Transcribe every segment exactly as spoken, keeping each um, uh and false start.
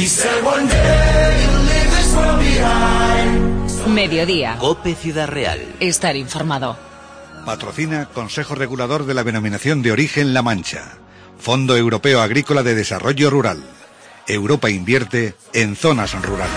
Mediodía. COPE Ciudad Real. Estar informado. Patrocina Consejo Regulador de la Denominación de Origen La Mancha. Fondo Europeo Agrícola de Desarrollo Rural. Europa invierte en zonas rurales.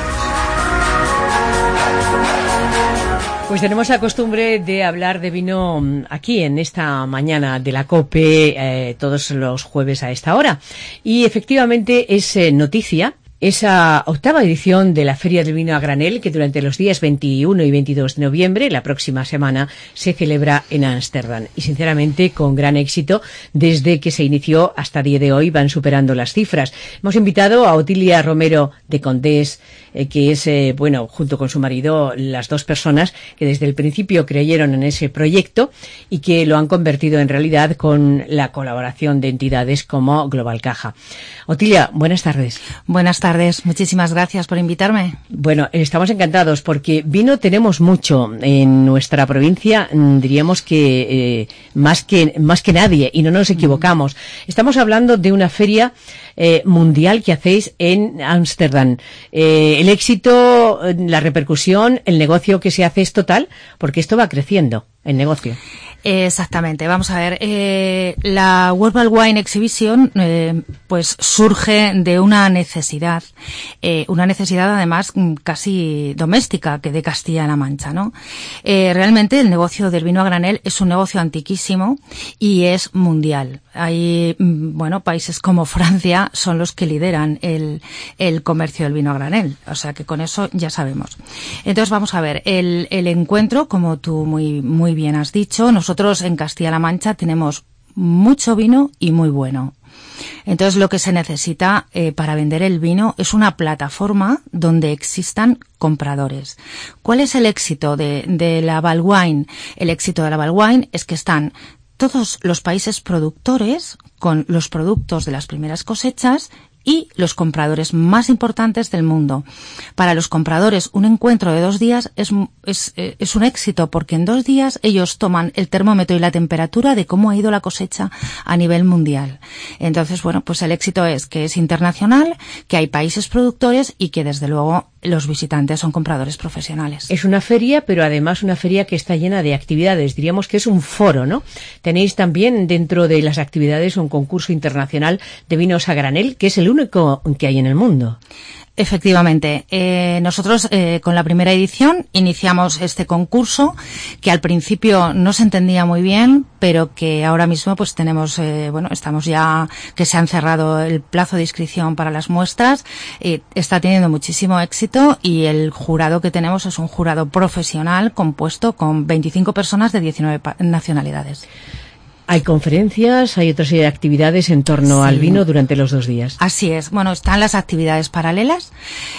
Pues tenemos la costumbre de hablar de vino aquí en esta mañana de la COPE, eh, todos los jueves a esta hora. Y efectivamente es eh, noticia esa octava edición de la Feria del Vino a Granel, que durante los días veintiuno y veintidós de noviembre, la próxima semana, se celebra en Ámsterdam. Y sinceramente, con gran éxito, desde que se inició hasta el día de hoy, van superando las cifras. Hemos invitado a Otilia Romero de Condés, eh, que es, eh, bueno, junto con su marido, las dos personas que desde el principio creyeron en ese proyecto y que lo han convertido en realidad con la colaboración de entidades como Global Caja. Otilia, buenas tardes. Buenas tardes. Tardes. Muchísimas gracias por invitarme. Bueno, estamos encantados porque vino tenemos mucho en nuestra provincia, diríamos que eh, más que más que nadie, y no nos equivocamos. Estamos hablando de una feria eh, mundial que hacéis en Ámsterdam. Eh, el éxito, la repercusión, el negocio que se hace es total, porque esto va creciendo, el negocio. Exactamente. Vamos a ver, eh, la World Wine Exhibition eh, pues surge de una necesidad, eh, una necesidad además casi doméstica, que de Castilla-La Mancha, ¿no? Eh, realmente el negocio del vino a granel es un negocio antiquísimo y es mundial. Hay, bueno, países como Francia son los que lideran el, el comercio del vino a granel, o sea que con eso ya sabemos. Entonces vamos a ver, el, el encuentro, como tú muy, muy bien has dicho, nosotros Nosotros en Castilla-La Mancha tenemos mucho vino y muy bueno. Entonces lo que se necesita eh, para vender el vino es una plataforma donde existan compradores. ¿Cuál es el éxito de, de la Valwine? El éxito de la Valwine es que están todos los países productores con los productos de las primeras cosechas y los compradores más importantes del mundo. Para los compradores, un encuentro de dos días es, es, es un éxito, porque en dos días ellos toman el termómetro y la temperatura de cómo ha ido la cosecha a nivel mundial. Entonces, bueno, pues el éxito es que es internacional, que hay países productores y que desde luego los visitantes son compradores profesionales. Es una feria, pero además una feria que está llena de actividades. Diríamos que es un foro, ¿no? Tenéis también dentro de las actividades un concurso internacional de vinos a granel, que es el único que hay en el mundo. Efectivamente, eh, nosotros eh, con la primera edición iniciamos este concurso que al principio no se entendía muy bien, pero que ahora mismo pues tenemos, eh, bueno, estamos ya que se han cerrado el plazo de inscripción para las muestras, eh, está teniendo muchísimo éxito y el jurado que tenemos es un jurado profesional compuesto con veinticinco personas de diecinueve nacionalidades. Hay conferencias, hay otra serie de actividades en torno sí. al vino durante los dos días. Así es. Bueno, están las actividades paralelas.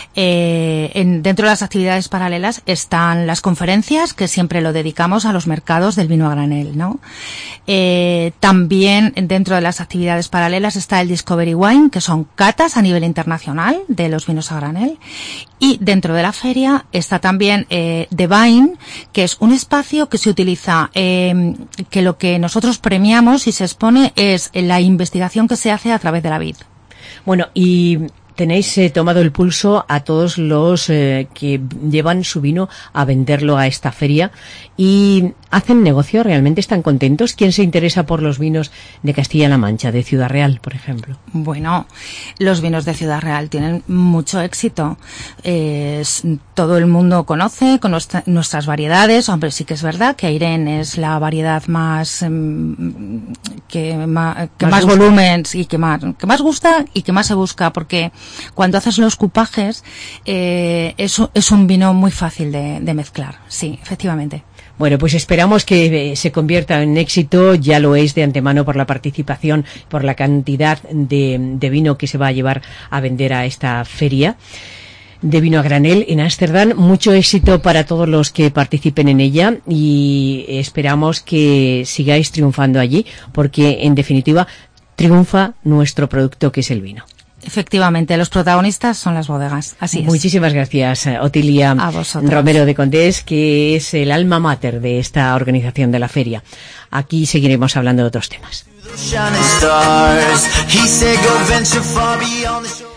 Eh, en, dentro de las actividades paralelas están las conferencias, que siempre lo dedicamos a los mercados del vino a granel, ¿no? Eh, también dentro de las actividades paralelas está el Discovery Wine, que son catas a nivel internacional de los vinos a granel. Y dentro de la feria está también eh, The Vine, que es un espacio que se utiliza, eh, que lo que nosotros premiamos y se expone es la investigación que se hace a través de la vid. Bueno, y tenéis eh, tomado el pulso a todos los eh, que llevan su vino a venderlo a esta feria y hacen negocio, realmente están contentos. ¿Quién se interesa por los vinos de Castilla-La Mancha, de Ciudad Real, por ejemplo? Bueno, los vinos de Ciudad Real tienen mucho éxito. Eh, todo el mundo conoce con nuestra, nuestras variedades. Hombre, sí que es verdad que Airen es la variedad más mm, que, ma, que más, más volumen y que más que más gusta y que más se busca, porque cuando haces los cupajes eh, es, es un vino muy fácil de, de mezclar. Sí, efectivamente. Bueno, pues esperamos que se convierta en éxito, ya lo es de antemano por la participación, por la cantidad de, de vino que se va a llevar a vender a esta feria de vino a granel en Ámsterdam. Mucho éxito para todos los que participen en ella y esperamos que sigáis triunfando allí, porque en definitiva triunfa nuestro producto, que es el vino. Efectivamente, los protagonistas son las bodegas, así es. Muchísimas gracias, Otilia Romero de Condés, que es el alma mater de esta organización de la feria. Aquí seguiremos hablando de otros temas.